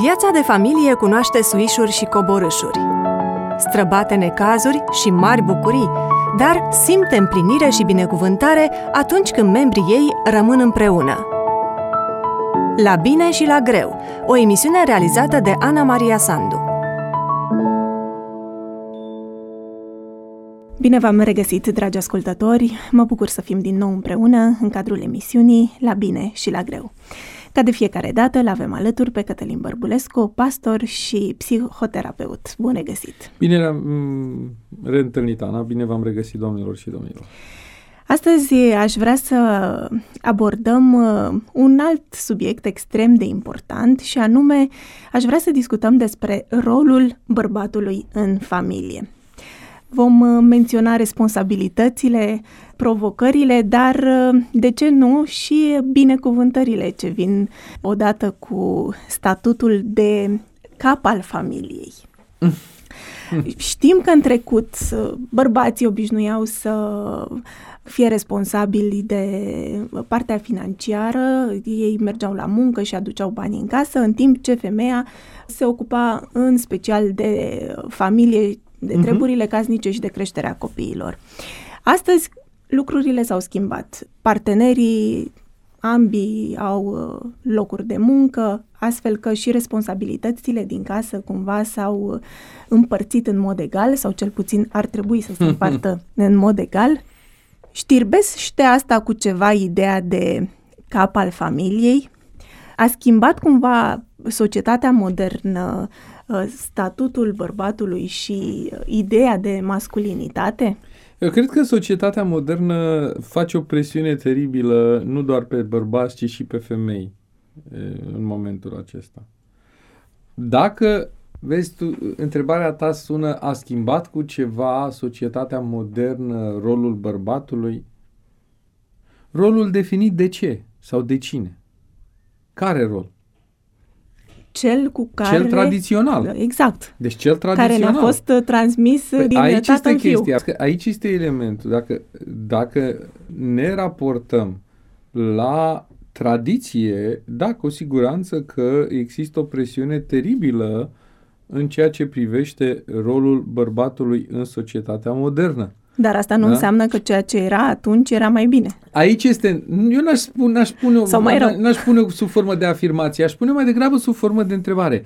Viața de familie cunoaște suișuri și coborâșuri, străbate necazuri și mari bucurii, dar simte împlinire și binecuvântare atunci când membrii ei rămân împreună. La bine și la greu, o emisiune realizată de Ana Maria Sandu. Bine v-am regăsit, dragi ascultători! Mă bucur să fim din nou împreună în cadrul emisiunii La bine și la greu. Ca de fiecare dată, l-avem alături pe Cătălin Bărbulescu, pastor și psihoterapeut. Bun regăsit! Bine ne-am reîntâlnit, Ana. Bine v-am regăsit, doamnelor și domnilor. Astăzi aș vrea să abordăm un alt subiect extrem de important și anume aș vrea să discutăm despre rolul bărbatului în familie. Vom menționa responsabilitățile, provocările, dar de ce nu și binecuvântările ce vin odată cu statutul de cap al familiei. Știm că în trecut bărbații obișnuiau să fie responsabili de partea financiară, ei mergeau la muncă și aduceau bani în casă, în timp ce femeia se ocupa în special de familie, de treburile casnice și de creșterea copiilor. Astăzi lucrurile s-au schimbat. Partenerii ambii au locuri de muncă, astfel că și responsabilitățile din casă cumva s-au împărțit în mod egal, sau cel puțin ar trebui să se împartă în mod egal. Știrbește asta cu ceva ideea de cap al familiei? A schimbat cumva societatea modernă statutul bărbatului și ideea de masculinitate? Eu cred că societatea modernă face o presiune teribilă nu doar pe bărbați, ci și pe femei în momentul acesta. Dacă, vezi tu, întrebarea ta sună, a schimbat cu ceva societatea modernă rolul bărbatului? Rolul definit de ce sau de cine? Care rol? Cel tradițional. Exact. Deci cel tradițional. Care ne-a fost transmis din tată în fiu. Aici este elementul. Dacă ne raportăm la tradiție, da, cu siguranță că există o presiune teribilă în ceea ce privește rolul bărbatului în societatea modernă. Dar asta nu înseamnă că ceea ce era atunci era mai bine. Aici este, eu n-aș spune sub formă de afirmație, aș spune mai degrabă sub formă de întrebare.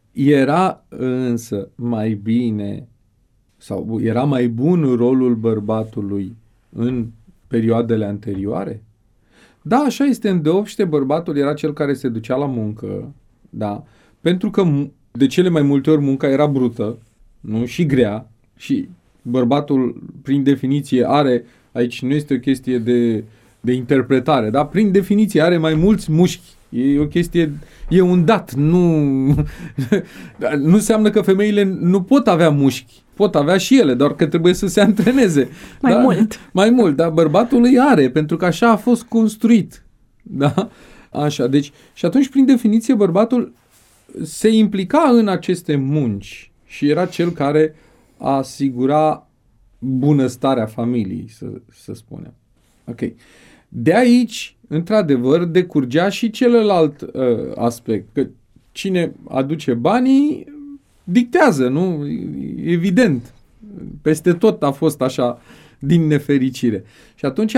Era însă mai bine sau era mai bun rolul bărbatului în perioadele anterioare? Da, așa este, îndeopște bărbatul era cel care se ducea la muncă, da, pentru că de cele mai multe ori munca era brută, nu, și grea, și bărbatul, prin definiție, are, aici nu este o chestie de interpretare, dar prin definiție are mai mulți mușchi. E o chestie, e un dat. Nu înseamnă că femeile nu pot avea mușchi. Pot avea și ele, doar că trebuie să se antreneze. Mai mult, dar bărbatul îi are, pentru că așa a fost construit. Da? Așa, deci, și atunci, prin definiție, bărbatul se implica în aceste munci și era cel care a asigura bunăstarea familiei, să spunem. Ok. De aici, într-adevăr, decurgea și celălalt aspect, că cine aduce banii dictează, nu? Evident. Peste tot a fost așa, din nefericire. Și atunci,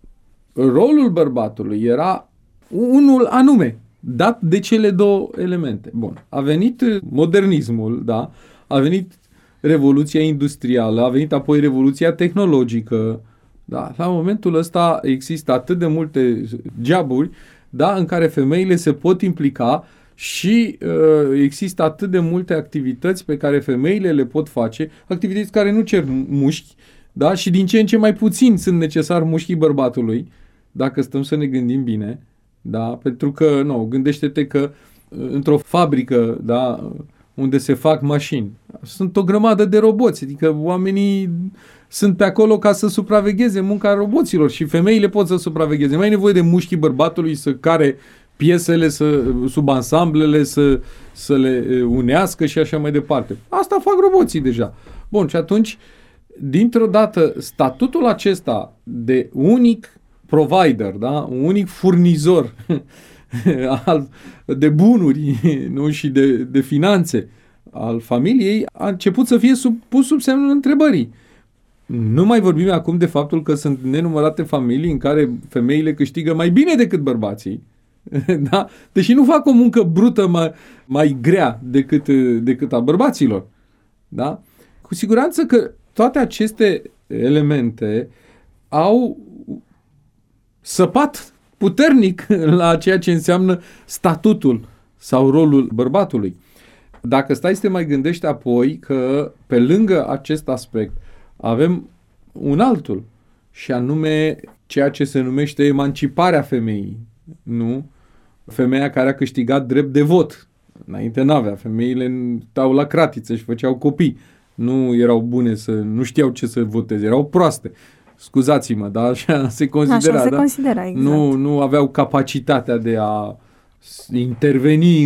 rolul bărbatului era unul anume, dat de cele două elemente. Bun. A venit modernismul, da? A venit Revoluția industrială, a venit apoi Revoluția tehnologică. Da? La momentul ăsta există atât de multe joburi, da, în care femeile se pot implica și există atât de multe activități pe care femeile le pot face, activități care nu cer mușchi, da? Și din ce în ce mai puțin sunt necesari mușchii bărbatului, dacă stăm să ne gândim bine, da? Pentru că, gândește-te că într-o fabrică, da, unde se fac mașini, sunt o grămadă de roboți, adică oamenii sunt pe acolo ca să supravegheze munca roboților și femeile pot să supravegheze. Mai e nevoie de mușchii bărbatului să care piesele, subansamblele, să le unească și așa mai departe. Asta fac roboții deja. Bun, și atunci, dintr-o dată, statutul acesta de unic provider, da? Un unic furnizor de bunuri, nu, și de finanțe al familiei, a început să fie pus sub semnul întrebării. Nu mai vorbim acum de faptul că sunt nenumărate familii în care femeile câștigă mai bine decât bărbații, da? Deși nu fac o muncă brută mai grea decât a bărbaților. Da? Cu siguranță că toate aceste elemente au săpat puternic la ceea ce înseamnă statutul sau rolul bărbatului. Dacă stai să te mai gândești apoi că pe lângă acest aspect avem un altul, și anume ceea ce se numește emanciparea femeii, nu? Femeia care a câștigat drept de vot. Înainte n-avea. Femeile stau la cratiță și făceau copii. Nu erau bune, nu știau ce să voteze, erau proaste. Scuzați-mă, dar așa se considera. Așa se considera, exact. Nu aveau capacitatea de a interveni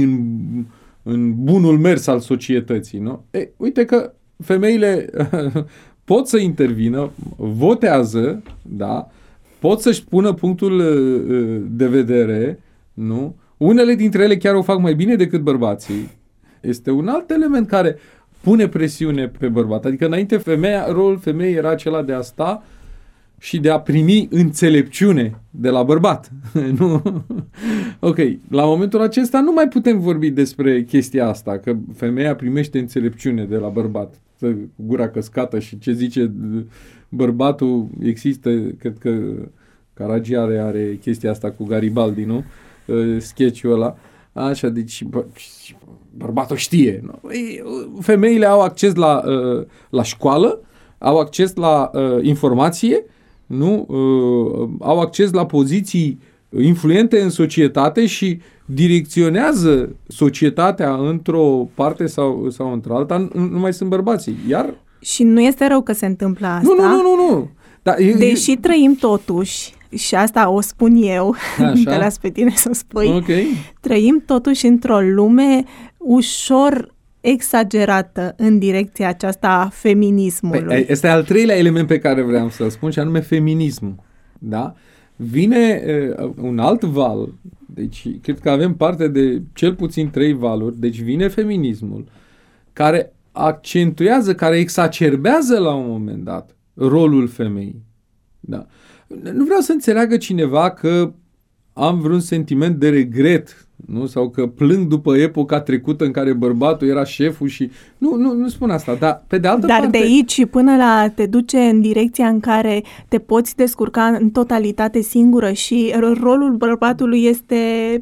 în bunul mers al societății. Nu? Uite că femeile pot să intervină, votează, da? Pot să-și pună punctul de vedere, nu? Unele dintre ele chiar o fac mai bine decât bărbații. Este un alt element care pune presiune pe bărbat. Adică înainte rolul femeii era acela de a sta și de a primi înțelepciune de la bărbat. Nu? Ok, la momentul acesta nu mai putem vorbi despre chestia asta, că femeia primește înțelepciune de la bărbat. Gura căscată și ce zice bărbatul există, cred că Caragiale are chestia asta cu Garibaldi, nu? Sketch-ul ăla. Așa, deci bărbatul știe. Nu? Femeile au acces la școală, au acces la informație, nu? Au acces la poziții influente în societate și direcționează societatea într-o parte sau într-alta, nu mai sunt bărbații. Iar și nu este rău că se întâmplă asta. Nu. Dar deși trăim totuși, și asta o spun eu, te las pe tine să o spui, okay. Trăim totuși într-o lume ușor exagerată în direcția aceasta a feminismului. Este al treilea element pe care vreau să-l spun, și anume feminismul. Da? Vine un alt val, deci cred că avem parte de cel puțin 3 valuri, deci vine feminismul, care accentuează, care exacerbează la un moment dat rolul femeii. Da. Nu vreau să înțeleagă cineva că am vreun sentiment de regret, nu? Sau că plâng după epoca trecută în care bărbatul era șeful și... Nu spun asta, dar pe de altă parte... Dar de aici până la te duce în direcția în care te poți descurca în totalitate singură și rolul bărbatului este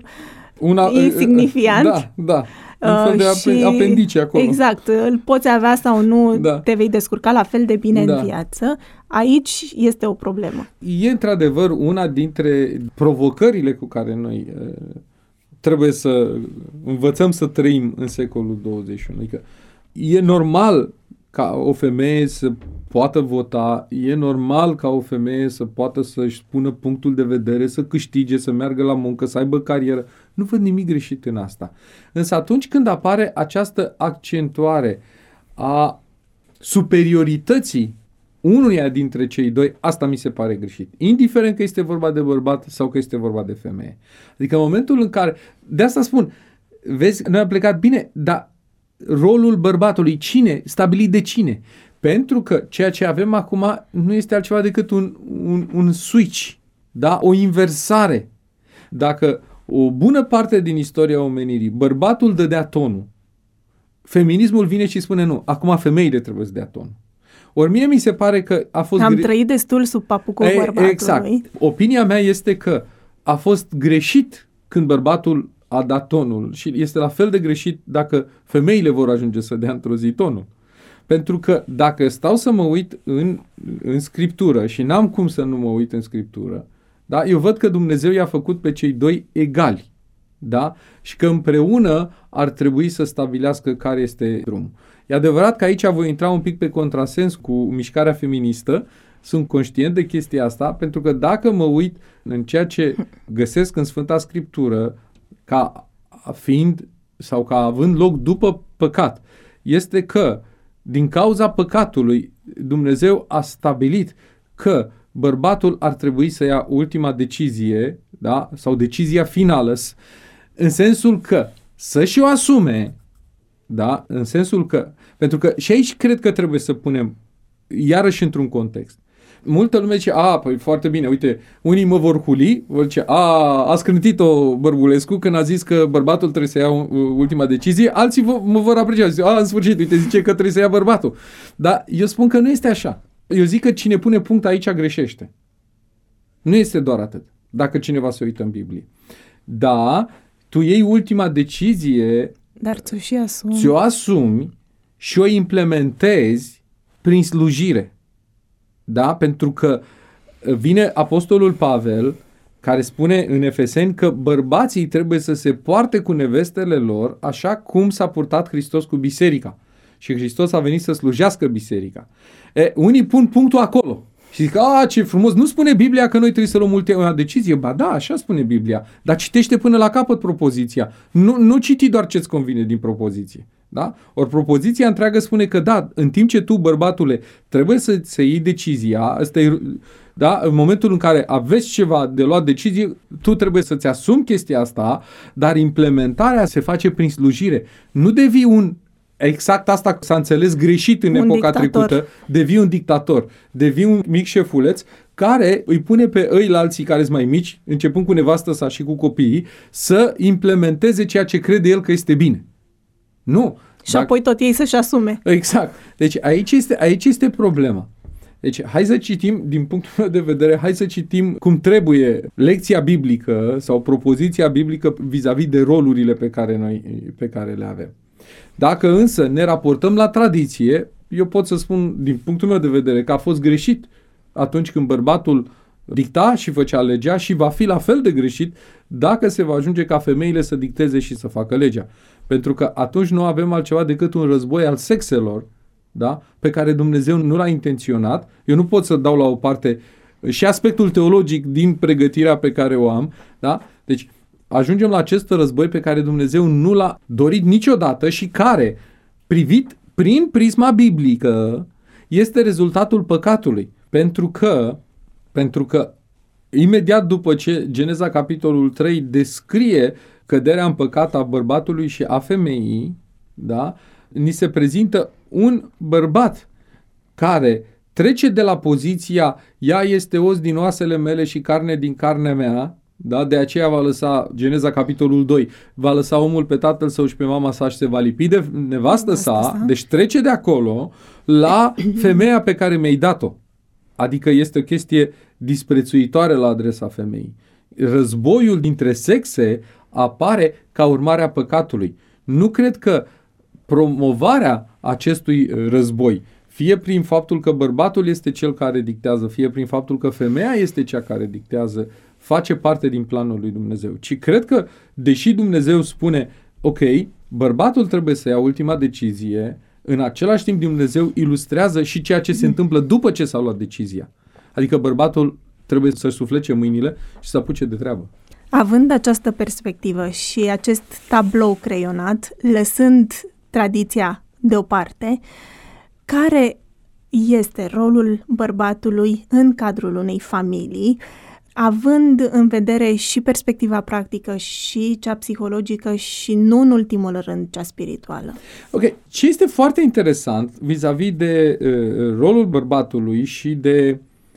insignifiant. Da. Un fel de apendice acolo. Exact. Îl poți avea sau nu, te vei descurca la fel de bine în viață. Aici este o problemă. E într-adevăr una dintre provocările cu care noi trebuie să învățăm să trăim în secolul 21. Adică e normal ca o femeie să poată vota, e normal ca o femeie să poată să-și spună punctul de vedere, să câștige, să meargă la muncă, să aibă carieră. Nu văd nimic greșit în asta. Însă atunci când apare această accentuare a superiorității unuia dintre cei doi, asta mi se pare greșit. Indiferent că este vorba de bărbat sau că este vorba de femeie. Adică în momentul în care... De asta spun, vezi, noi am plecat bine, dar rolul bărbatului, cine? Stabilit de cine? Pentru că ceea ce avem acum nu este altceva decât un switch, da? O inversare. Dacă o bună parte din istoria omenirii, bărbatul dădea tonul, feminismul vine și spune nu, acum femeile trebuie să dea tonul. Ori mie mi se pare că a fost... Am trăit destul sub papucul bărbatului. Exact. Opinia mea este că a fost greșit când bărbatul a dat tonul și este la fel de greșit dacă femeile vor ajunge să dea într-o zi tonul. Pentru că dacă stau să mă uit în Scriptură și n-am cum să nu mă uit în Scriptură, da? Eu văd că Dumnezeu i-a făcut pe cei doi egali, da? Și că împreună ar trebui să stabilească care este drumul. E adevărat că aici voi intra un pic pe contrasens cu mișcarea feministă, sunt conștient de chestia asta, pentru că dacă mă uit în ceea ce găsesc în Sfânta Scriptură ca fiind sau ca având loc după păcat, este că din cauza păcatului Dumnezeu a stabilit că bărbatul ar trebui să ia ultima decizie, da? Sau decizia finală, în sensul că să-și o asume, da? În sensul că, pentru că și aici cred că trebuie să punem iarăși într-un context. Multă lume zice, păi foarte bine, uite, unii mă vor huli, vor zice, a scrântit-o Bărbulescu când a zis că bărbatul trebuie să ia ultima decizie, alții mă vor aprecia, zice, în sfârșit, uite, zice că trebuie să ia bărbatul. Dar eu spun că nu este așa. Eu zic că cine pune punct aici greșește. Nu este doar atât, dacă cineva se uită în Biblie. Da, tu iei ultima decizie, dar ți-o asumi și o implementezi prin slujire. Da? Pentru că vine apostolul Pavel care spune în Efeseni că bărbații trebuie să se poarte cu nevestele lor așa cum s-a purtat Hristos cu biserica. Și Hristos a venit să slujească biserica. Unii pun punctul acolo și zic, ce frumos, nu spune Biblia că noi trebuie să luăm ultima decizie? Ba da, așa spune Biblia, dar citește până la capăt propoziția. Nu citi doar ce-ți convine din propoziție. Da? Ori propoziția întreagă spune că da, în timp ce tu, bărbatule, trebuie să iei decizia, asta e, da? În momentul în care aveți ceva de luat decizie, tu trebuie să-ți asumi chestia asta, dar implementarea se face prin slujire. Nu devii exact asta s-a înțeles greșit în epoca trecută, devii un dictator, devii un mic șefuleț care îi pune pe ăilalții care sunt mai mici, începând cu nevastă sa și cu copiii, să implementeze ceea ce crede el că este bine. Nu. Și apoi tot ei să-și asume. Exact. Deci aici este problema. Deci hai să citim, din punctul meu de vedere, hai să citim cum trebuie lecția biblică sau propoziția biblică vis-a-vis de rolurile pe care le avem. Dacă însă ne raportăm la tradiție, eu pot să spun din punctul meu de vedere că a fost greșit atunci când bărbatul dicta și făcea legea și va fi la fel de greșit dacă se va ajunge ca femeile să dicteze și să facă legea. Pentru că atunci nu avem altceva decât un război al sexelor, da? Pe care Dumnezeu nu l-a intenționat. Eu nu pot să dau la o parte și aspectul teologic din pregătirea pe care o am. Da? Deci ajungem la acest război pe care Dumnezeu nu l-a dorit niciodată și care, privit prin prisma biblică, este rezultatul păcatului. Pentru că imediat după ce Geneza capitolul 3 descrie căderea în păcat a bărbatului și a femeii, da? Ni se prezintă un bărbat care trece de la poziția ea este os din oasele mele și carne din carnea mea, da? De aceea va lăsa, Geneza capitolul 2, va lăsa omul pe tatăl său și pe mama sa și se va lipi de nevastă sa, deci trece de acolo la femeia pe care mi-ai dat-o. Adică este o chestie disprețuitoare la adresa femeii. Războiul dintre sexe apare ca urmare a păcatului. Nu cred că promovarea acestui război, fie prin faptul că bărbatul este cel care dictează, fie prin faptul că femeia este cea care dictează, face parte din planul lui Dumnezeu. Ci cred că, deși Dumnezeu spune, ok, bărbatul trebuie să ia ultima decizie, în același timp Dumnezeu ilustrează și ceea ce se întâmplă după ce s-a luat decizia. Adică bărbatul trebuie să-și suflece mâinile și să apuce de treabă. Având această perspectivă și acest tablou creionat, lăsând tradiția deoparte, care este rolul bărbatului în cadrul unei familii, având în vedere și perspectiva practică și cea psihologică și nu în ultimul rând cea spirituală? Ok. Ce este foarte interesant vis-a-vis de rolul bărbatului și de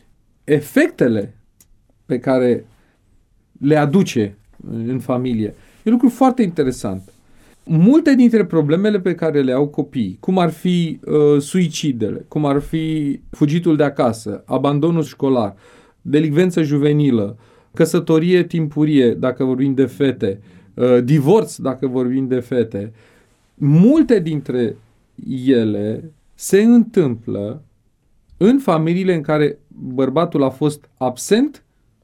efectele pe care le aduce în familie. E un lucru foarte interesant. Multe dintre problemele pe care le au copiii, cum ar fi suicidele, cum ar fi fugitul de acasă, abandonul școlar, delicvență juvenilă, căsătorie timpurie, dacă vorbim de fete, divorț, dacă vorbim de fete, multe dintre ele se întâmplă în familiile în care bărbatul a fost absent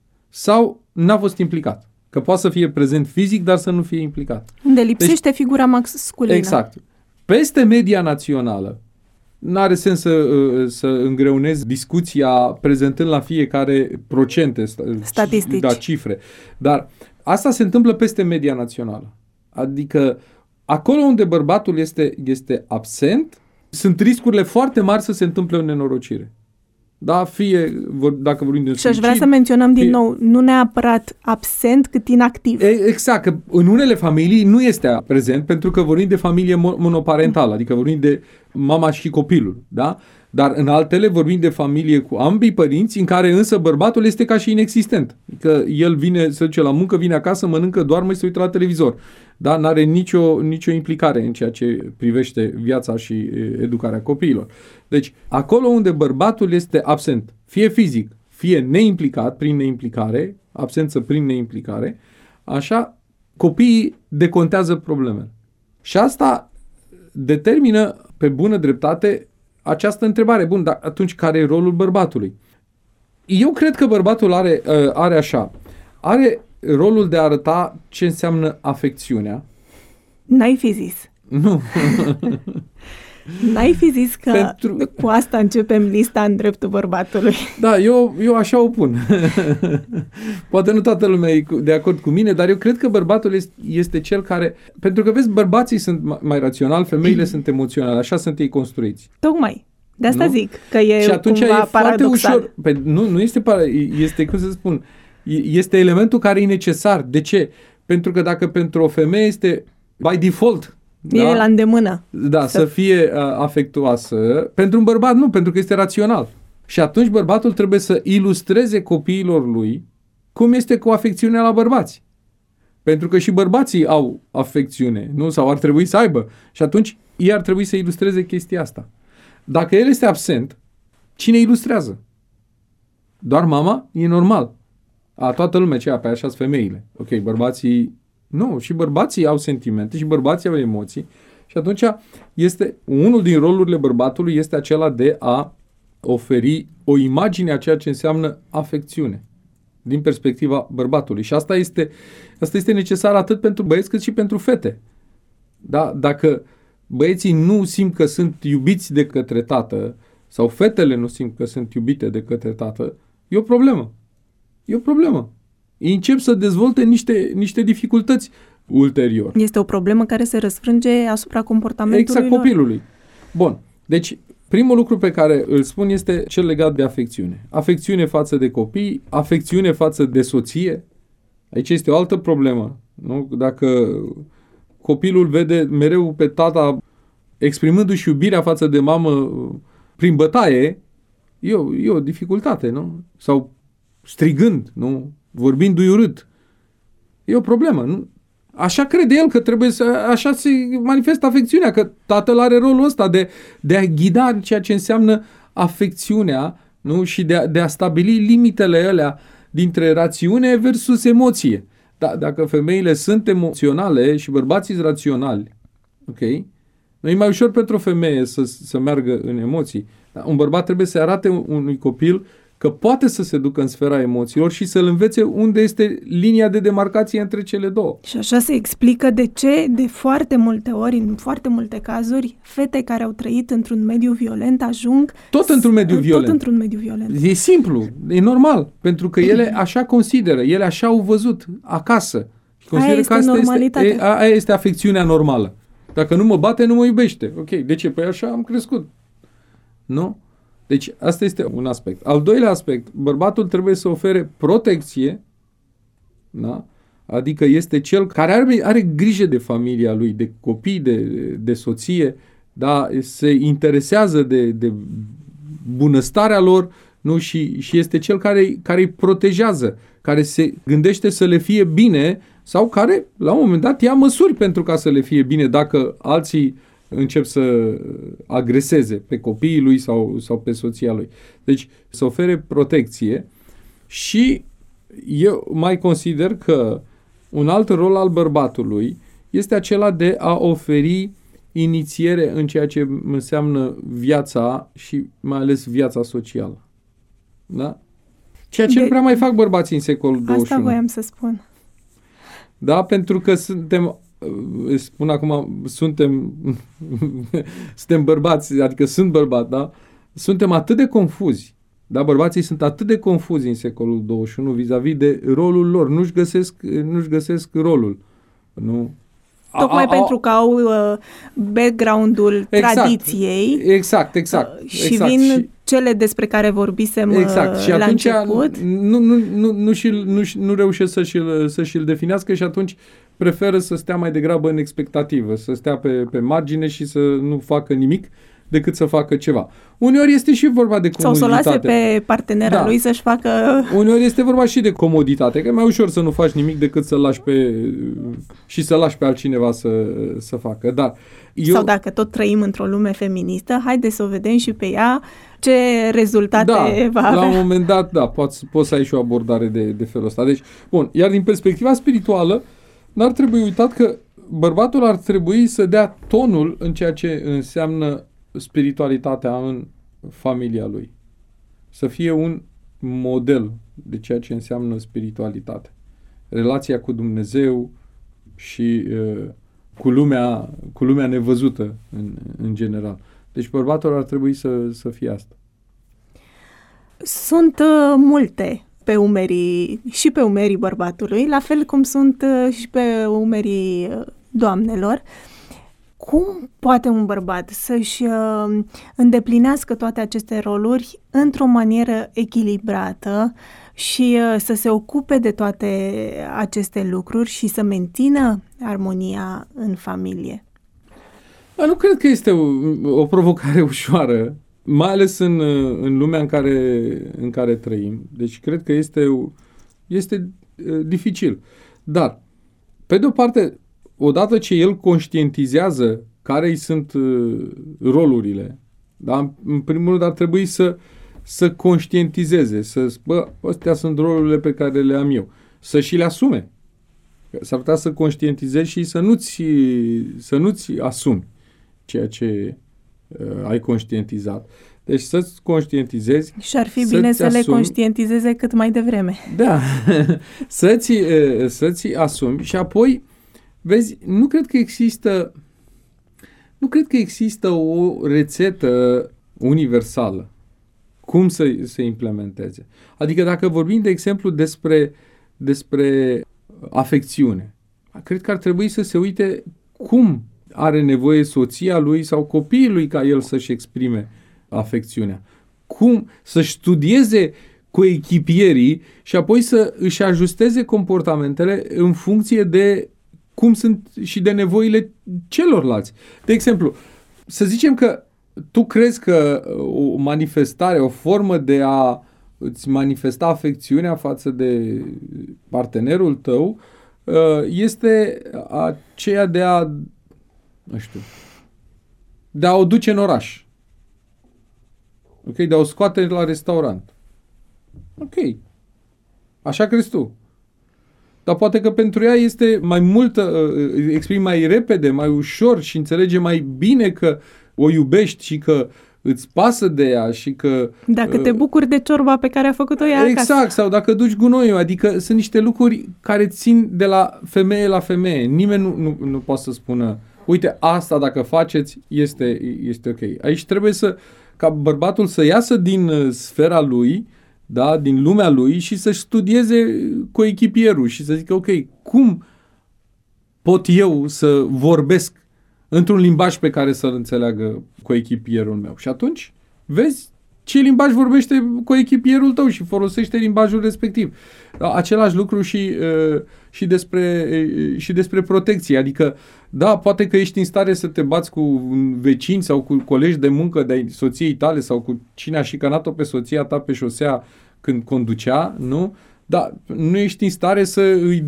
sau n-a fost implicat. Că poate să fie prezent fizic, dar să nu fie implicat. Unde lipsește figura masculină. Exact. Peste media națională, n-are sens să îngreunez discuția prezentând la fiecare procente, statistici, da, cifre. Dar asta se întâmplă peste media națională. Adică acolo unde bărbatul este absent, sunt riscurile foarte mari să se întâmple o nenorocire. Da, dacă vorbim de suicid... Și aș vrea să menționăm din nou, nu neapărat absent, cât inactiv. Exact, că în unele familii nu este prezent, pentru că vorbim de familie monoparentală, adică vorbim de mama și copilul, da? Dar în altele vorbim de familie cu ambii părinți, în care însă bărbatul este ca și inexistent. Că el vine, se duce la muncă, vine acasă, mănâncă, doarme și se uită la televizor. Da? N-are nicio implicare în ceea ce privește viața și educarea copiilor. Deci, acolo unde bărbatul este absent, fie fizic, fie neimplicat, prin neimplicare, absență prin neimplicare, așa, copiii decontează problemele. Și asta determină pe bună dreptate această întrebare. Bun, dar atunci care e rolul bărbatului? Eu cred că bărbatul are rolul de a arăta ce înseamnă afecțiunea. N-ai fi zis. Nu. N-ai fi zis că cu asta începem lista în dreptul bărbatului. Da, eu așa o pun. Poate nu toată lumea e de acord cu mine, dar eu cred că bărbatul este cel care... Pentru că, vezi, bărbații sunt mai raționali, femeile sunt emoționale, așa sunt ei construiți. Tocmai. De asta zic că e și atunci cumva e paradoxal. Ușor. Păi, nu este este, cum să spun, este elementul care e necesar. De ce? Pentru că dacă pentru o femeie este by default, e la îndemână. Da, să fie afectuoasă. Pentru un bărbat nu, pentru că este rațional. Și atunci bărbatul trebuie să ilustreze copiilor lui cum este cu afecțiunea la bărbați. Pentru că și bărbații au afecțiune, nu? Sau ar trebui să aibă. Și atunci ei ar trebui să ilustreze chestia asta. Dacă el este absent, cine ilustrează? Doar mama? E normal. Toată lumea pe așa-s femeile. Ok, bărbații... Nu, și bărbații au sentimente, și bărbații au emoții. Și atunci unul din rolurile bărbatului este acela de a oferi o imagine a ceea ce înseamnă afecțiune din perspectiva bărbatului. Și asta este necesar atât pentru băieți cât și pentru fete. Da? Dacă băieții nu simt că sunt iubiți de către tată sau fetele nu simt că sunt iubite de către tată, e o problemă. E o problemă. Ei încep să dezvolte niște dificultăți ulterior. Este o problemă care se răsfrânge asupra comportamentului copilului. Bun. Deci, primul lucru pe care îl spun este cel legat de afecțiune. Afecțiune față de copii, afecțiune față de soție. Aici este o altă problemă. Nu? Dacă copilul vede mereu pe tata exprimându-și iubirea față de mamă prin bătaie, e o dificultate, nu? Sau strigând, nu? Vorbindu-i urât. E o problemă, nu? Așa crede el că trebuie așa se manifestă afecțiunea, că tatăl are rolul ăsta de a ghida ceea ce înseamnă afecțiunea, nu? Și de a stabili limitele alea dintre rațiune versus emoție. Dacă femeile sunt emoționale și bărbații sunt raționali, ok? Nu e mai ușor pentru o femeie să meargă în emoții. Dar un bărbat trebuie să arate unui copil că poate să se ducă în sfera emoțiilor și să-l învețe unde este linia de demarcație între cele două. Și așa se explică de ce, de foarte multe ori, în foarte multe cazuri, fete care au trăit într-un mediu violent ajung... Tot într-un mediu violent. Tot într-un mediu violent. E simplu, e normal, pentru că ele așa consideră, ele așa au văzut acasă. Aia este normalitatea. Aia este afecțiunea normală. Dacă nu mă bate, nu mă iubește. Ok, de ce? Păi așa am crescut. Nu? Deci, asta este un aspect. Al doilea aspect, bărbatul trebuie să ofere protecție, da? Adică este cel care are grijă de familia lui, de copii, de soție, da? Se interesează de bunăstarea lor, nu? Și este cel care îi protejează, care se gândește să le fie bine sau care, la un moment dat, ia măsuri pentru ca să le fie bine dacă alții încep să agreseze pe copiii lui sau pe soția lui. Deci să ofere protecție și eu mai consider că un alt rol al bărbatului este acela de a oferi inițiere în ceea ce înseamnă viața și mai ales viața socială. Da? Ceea ce nu prea mai fac bărbații în secolul XXI. Asta voiam să spun. Da, pentru că spun acum, suntem bărbați, adică sunt bărbat, da? Suntem atât de confuzi, da? Bărbații sunt atât de confuzi în secolul 21 vis-a-vis de rolul lor, nu-și găsesc rolul, nu? Tocmai pentru că au background-ul tradiției. Exact. Și vin cele despre care vorbisem exact. Și la atunci început. Nu reușește să și-l definească și atunci preferă să stea mai degrabă în expectativă, să stea pe margine și să nu facă nimic decât să facă ceva. Uneori este și vorba de comoditate. Sau să o lase pe partenera lui să-și facă... Uneori este vorba și de comoditate, că e mai ușor să nu faci nimic decât să lași pe altcineva să facă. Dar sau dacă tot trăim într-o lume feministă, haide să o vedem și pe ea ce rezultate va avea. La un moment dat, poți să ai și o abordare de felul ăsta. Deci, bun, iar din perspectiva spirituală, n-ar trebui uitat că bărbatul ar trebui să dea tonul în ceea ce înseamnă spiritualitatea în familia lui. Să fie un model de ceea ce înseamnă spiritualitate. Relația cu Dumnezeu și cu lumea nevăzută în general. Deci bărbatul ar trebui să fie asta. Sunt multe pe umerii bărbatului, la fel cum sunt și pe umerii doamnelor. Cum poate un bărbat să-și îndeplinească toate aceste roluri într-o manieră echilibrată și să se ocupe de toate aceste lucruri și să mențină armonia în familie? Nu cred că este o provocare ușoară, mai ales în lumea în care trăim. Deci cred că este dificil. Dar, pe de o parte, odată ce el conștientizează care îi sunt rolurile, da? În primul rând ar trebui să conștientizeze, astea sunt rolurile pe care le am eu. Să și le asume. S-ar putea să conștientizezi și să nu-ți asumi ceea ce ai conștientizat. Deci să-ți conștientizezi. Și ar fi bine să le conștientizeze cât mai devreme. Da. să-ți asumi și apoi vezi, nu cred că există o rețetă universală cum să se implementeze. Adică dacă vorbim, de exemplu, despre afecțiune, cred că ar trebui să se uite cum are nevoie soția lui sau copiii lui ca el să-și exprime afecțiunea. Cum să-și studieze coechipierii și apoi să își ajusteze comportamentele în funcție de cum sunt și de nevoile celorlalți. De exemplu, să zicem că tu crezi că o manifestare, o formă de a îți manifesta afecțiunea față de partenerul tău este aceea de a o duce în oraș. Ok? De a o scoate la restaurant. Ok. Așa crezi tu. Dar poate că pentru ea este mai multă, exprimi mai repede, mai ușor și înțelege mai bine că o iubești și că îți pasă de ea și că... Dacă te bucuri de ciorba pe care a făcut-o ea acasă. Exact, sau dacă duci gunoiul, adică sunt niște lucruri care țin de la femeie la femeie. Nimeni nu poate să spună, uite, asta dacă faceți este ok. Aici trebuie ca bărbatul să iasă din sfera lui, da, din lumea lui și să-și studieze coechipierul și să zică, ok, cum pot eu să vorbesc într-un limbaj pe care să-l înțeleagă coechipierul meu? Și atunci vezi ce limbaj vorbește coechipierul tău și folosește limbajul respectiv. Același lucru și despre protecție. Adică, da, poate că ești în stare să te bați cu vecini sau cu colegi de muncă de soției tale sau cu cine a șicanat-o pe soția ta pe șosea când conducea, nu? Dar nu ești în stare să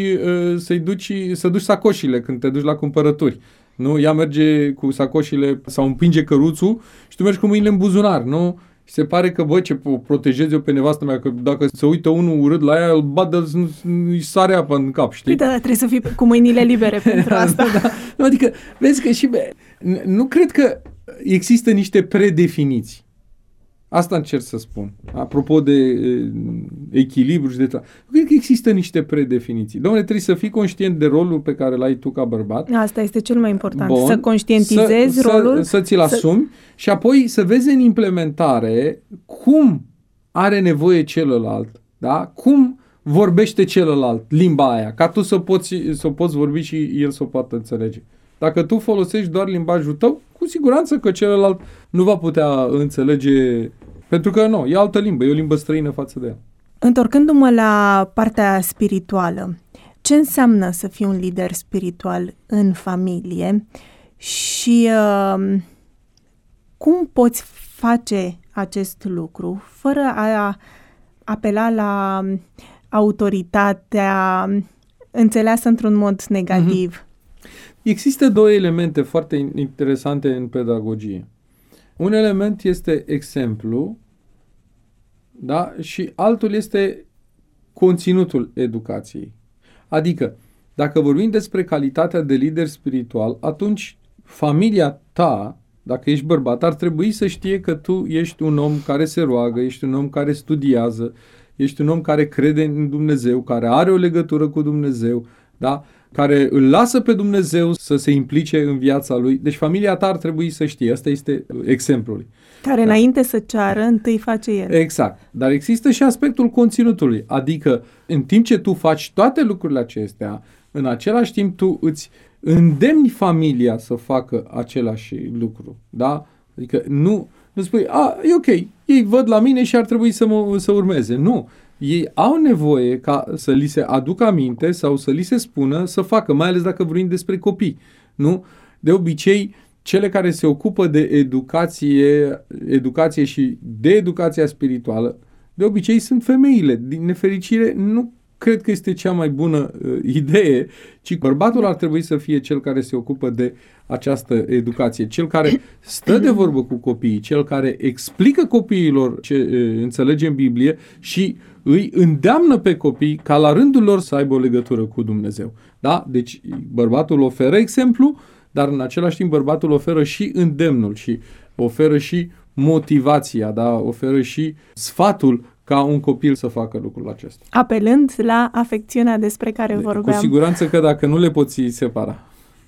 duci sacoșile când te duci la cumpărături. Nu? Ea merge cu sacoșile sau împinge căruțul și tu mergi cu mâinile în buzunar, nu? Și se pare că, ce protejez eu pe nevastă mea, că dacă se uită unul urât la ea, îl bat îi sare apă în cap, știi? Da, trebuie să fii cu mâinile libere pentru asta. Da. Adică, vezi că nu cred că există niște predefiniții. Asta încerc să spun. Apropo de echilibru și de nu cred că există niște predefiniții. Dom'le, trebuie să fii conștient de rolul pe care l-ai tu ca bărbat. Asta este cel mai important. Bun. Să conștientizezi rolul. Să ți-l asumi și apoi să vezi în implementare cum are nevoie celălalt. Da? Cum vorbește celălalt limba aia. Ca tu să poți vorbi și el să o poată înțelege. Dacă tu folosești doar limbajul tău, cu siguranță că celălalt nu va putea înțelege Pentru că nu, e altă limbă, e o limbă străină față de ea. Întorcându-mă la partea spirituală, ce înseamnă să fii un lider spiritual în familie și cum poți face acest lucru fără a apela la autoritatea înțeleasă într-un mod negativ? Există două elemente foarte interesante în pedagogie. Un element este exemplu, da? Și altul este conținutul educației. Adică, dacă vorbim despre calitatea de lider spiritual, atunci familia ta, dacă ești bărbat, ar trebui să știe că tu ești un om care se roagă, ești un om care studiază, ești un om care crede în Dumnezeu, care are o legătură cu Dumnezeu, da? Care îl lasă pe Dumnezeu să se implice în viața lui. Deci familia ta ar trebui să știe. Asta este exemplul. Care înainte să ceară, întâi face el. Exact. Dar există și aspectul conținutului. Adică în timp ce tu faci toate lucrurile acestea, în același timp tu îți îndemni familia să facă același lucru. Da? Adică nu spui, e ok, ei văd la mine și ar trebui să urmeze. Nu. Ei au nevoie ca să li se aducă aminte sau să li se spună să facă, mai ales dacă vorbim despre copii. Nu? De obicei, cele care se ocupă de educație și de educația spirituală, de obicei sunt femeile. Din nefericire, nu cred că este cea mai bună idee, ci bărbatul ar trebui să fie cel care se ocupă de această educație, cel care stă de vorbă cu copiii, cel care explică copiilor ce înțelege în Biblie și îi îndeamnă pe copii ca la rândul lor să aibă o legătură cu Dumnezeu. Da? Deci bărbatul oferă exemplu, dar în același timp bărbatul oferă și îndemnul și oferă și motivația, da? Oferă și sfatul ca un copil să facă lucrul acesta. Apelând la afecțiunea despre care vorbeam. Cu siguranță că dacă nu le poți separa.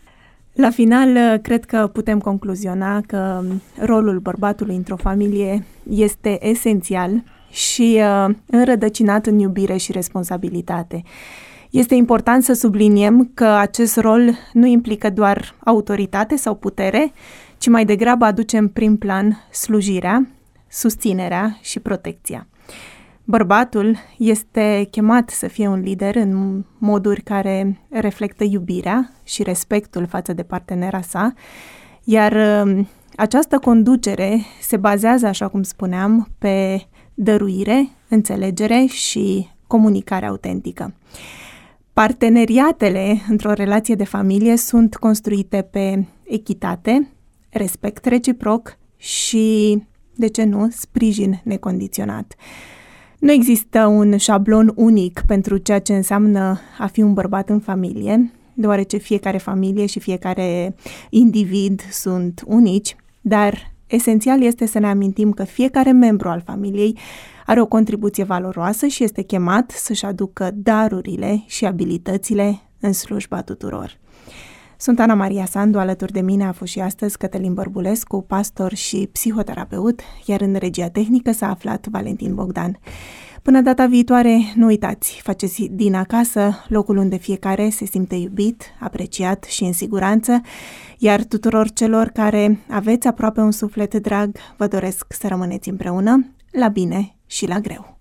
La final, cred că putem concluziona că rolul bărbatului într-o familie este esențial și înrădăcinat în iubire și responsabilitate. Este important să subliniem că acest rol nu implică doar autoritate sau putere, ci mai degrabă aduce în prim plan slujirea, susținerea și protecția. Bărbatul este chemat să fie un lider în moduri care reflectă iubirea și respectul față de partenera sa, iar această conducere se bazează, așa cum spuneam, pe dăruire, înțelegere și comunicare autentică. Parteneriatele într-o relație de familie sunt construite pe echitate, respect reciproc și, de ce nu, sprijin necondiționat. Nu există un șablon unic pentru ceea ce înseamnă a fi un bărbat în familie, deoarece fiecare familie și fiecare individ sunt unici, dar esențial este să ne amintim că fiecare membru al familiei are o contribuție valoroasă și este chemat să-și aducă darurile și abilitățile în slujba tuturor. Sunt Ana Maria Sandu, alături de mine a fost și astăzi Cătălin Bărbulescu, pastor și psihoterapeut, iar în regia tehnică s-a aflat Valentin Bogdan. Până data viitoare, nu uitați, faceți din acasă locul unde fiecare se simte iubit, apreciat și în siguranță, iar tuturor celor care aveți aproape un suflet drag, vă doresc să rămâneți împreună, la bine și la greu.